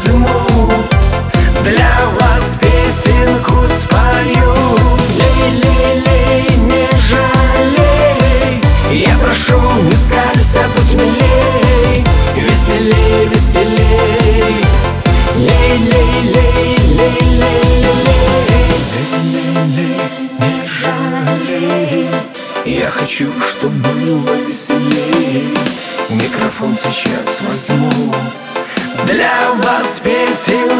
возьму, для вас песенку спою. Лей-лей-лей, не жалей, я прошу, не скалься, будь милей. Веселей, веселей, лей-лей-лей, лей-лей-лей, лей-лей-лей, не жалей, я хочу, чтоб было веселей. Микрофон сейчас возьму, для вас песенку